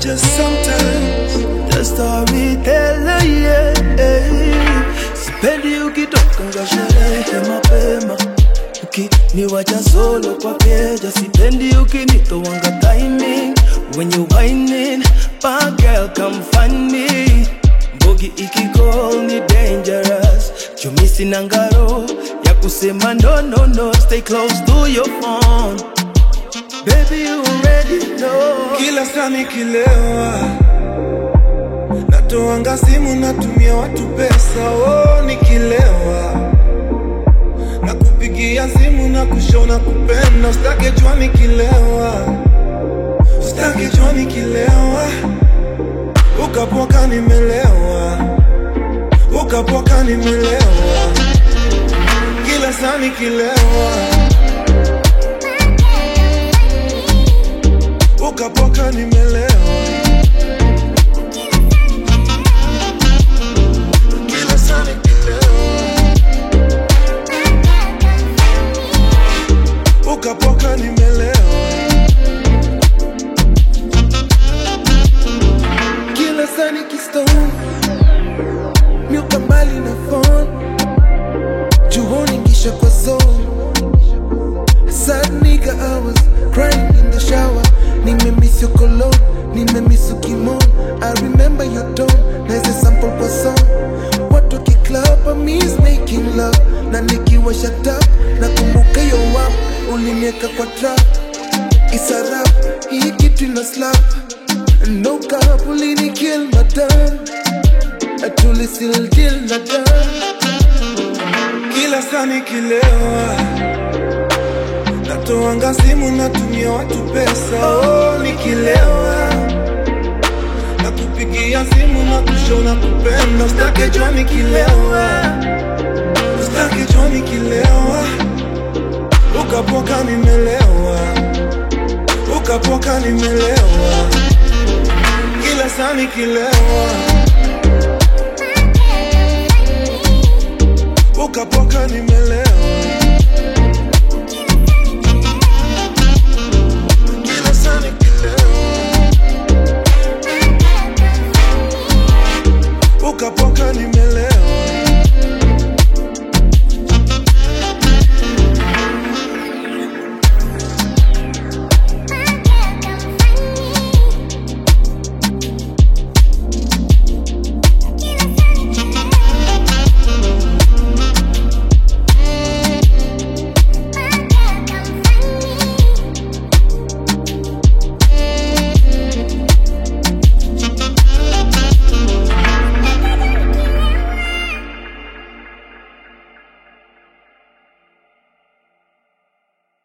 just sometimes the storyteller, yeah. Sipendi ukitoka nga sherehe mapema, ukiniwacha solo kwa keja. Sipendi ukinitowanga timing when you whining. Bad girl come find me, mbogi ikicall ni dangerous. Chumisi nangaro ya kusema no. Stay close to your phone, baby you already know. Kila saa nikilewa natoanga simu natumia watu pesa. Oh, nikilewa nakupigia simu na kushona kupenda. Usitake jua nikilewa, usitake jua nikilewa. Ukapoka nimelewa, ukapoka nimelewa. Kila saa nikilewa, ukapoka nimelewa. Kila saa nikilewa, ukapoka nimelewa. Kila saa nikistone miuka mbali na phone, juhoni kisha kwa zone. Sad nigga, I was crying in the shower. Nimemiss your cologne, nimemiss your kimono. I remember your tone, nice sample kwa song. Watu kiklub, I miss making love. Na nikiwa shut up, nakumbuka yo wap. Ulinieka kwa trap, isa rap, hii kitu ina slap. No cap, ulini kill madam, atuli still deal na dam. Kila saa nikilewa natoanga simu natumia watu pesa. Oh, nikilewa nakupigia simu na kushona kupenda. Usitake jua nikilewa, usitake jua nikilewa. Ukapoka nimelewa, ukapoka nimelewa. Kila saa nikilewa, ukapoka nimelewa.